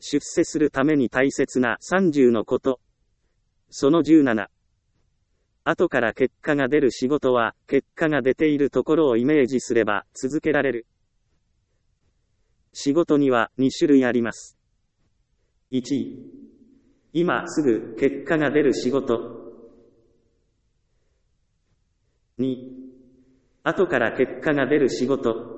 出世するために大切な30のこと。その17。後から結果が出る仕事は、結果が出ているところをイメージすれば続けられる。仕事には2種類あります。1、今すぐ結果が出る仕事。2、後から結果が出る仕事。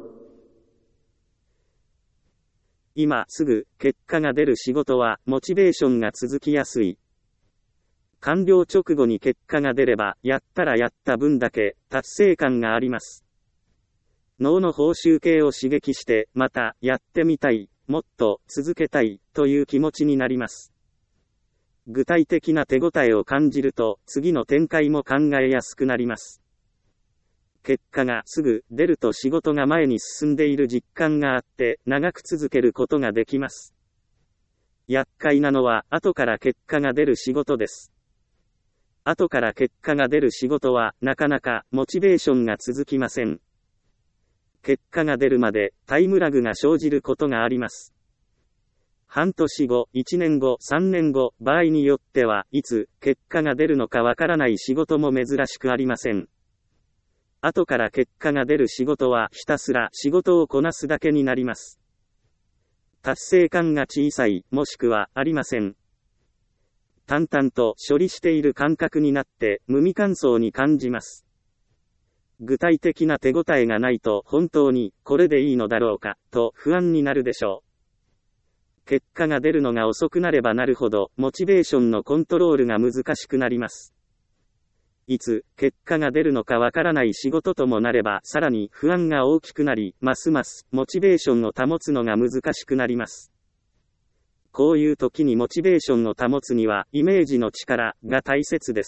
今すぐ結果が出る仕事はモチベーションが続きやすい。完了直後に結果が出れば、やったらやった分だけ達成感があります。脳の報酬系を刺激して、またやってみたい、もっと続けたいという気持ちになります。具体的な手応えを感じると、次の展開も考えやすくなります。結果がすぐ出ると仕事が前に進んでいる実感があって、長く続けることができます。厄介なのは、後から結果が出る仕事です。後から結果が出る仕事は、なかなかモチベーションが続きません。結果が出るまでタイムラグが生じることがあります。半年後、1年後、3年後、場合によってはいつ結果が出るのかわからない仕事も珍しくありません。後から結果が出る仕事はひたすら仕事をこなすだけになります。達成感が小さい、もしくはありません。淡々と処理している感覚になって無味乾燥に感じます。具体的な手応えがないと本当にこれでいいのだろうかと不安になるでしょう。結果が出るのが遅くなればなるほどモチベーションのコントロールが難しくなります。いつ結果が出るのかわからない仕事ともなればさらに不安が大きくなり、ますますモチベーションを保つのが難しくなります。こういう時にモチベーションを保つにはイメージの力が大切です。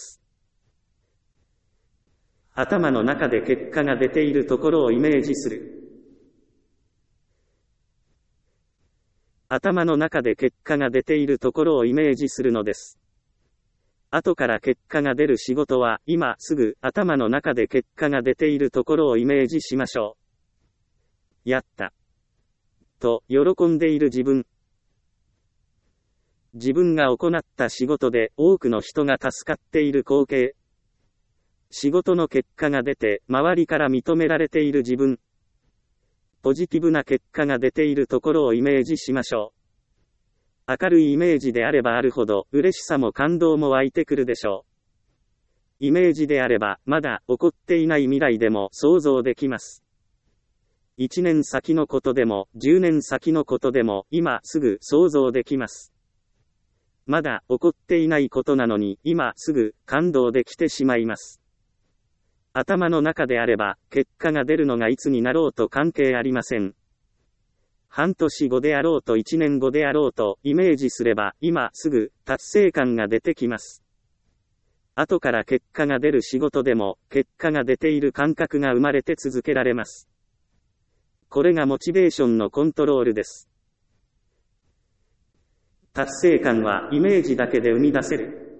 頭の中で結果が出ているところをイメージする。頭の中で結果が出ているところをイメージするのです。後から結果が出る仕事は、今すぐ頭の中で結果が出ているところをイメージしましょう。やった。と、喜んでいる自分。自分が行った仕事で多くの人が助かっている光景。仕事の結果が出て、周りから認められている自分。ポジティブな結果が出ているところをイメージしましょう。明るいイメージであればあるほど、嬉しさも感動も湧いてくるでしょう。イメージであれば、まだ起こっていない未来でも想像できます。1年先のことでも、10年先のことでも、今すぐ想像できます。まだ起こっていないことなのに、今すぐ感動できてしまいます。頭の中であれば、結果が出るのがいつになろうと関係ありません。半年後であろうと1年後であろうとイメージすれば、今すぐ達成感が出てきます。後から結果が出る仕事でも、結果が出ている感覚が生まれて続けられます。これがモチベーションのコントロールです。達成感はイメージだけで生み出せる。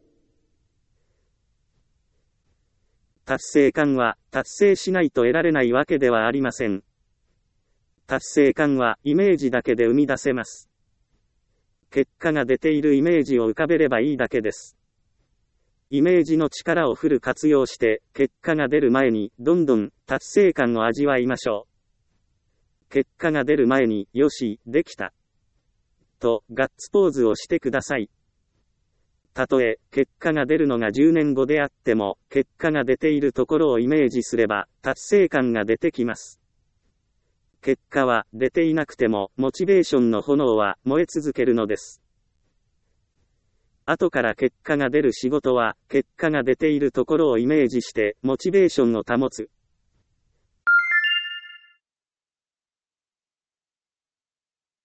達成感は達成しないと得られないわけではありません。達成感はイメージだけで生み出せます。結果が出ているイメージを浮かべればいいだけです。イメージの力をフル活用して、結果が出る前にどんどん達成感を味わいましょう。結果が出る前に、よし、できた。とガッツポーズをしてください。たとえ結果が出るのが10年後であっても、結果が出ているところをイメージすれば達成感が出てきます。結果は出ていなくてもモチベーションの炎は燃え続けるのです。後から結果が出る仕事は結果が出ているところをイメージしてモチベーションを保つ。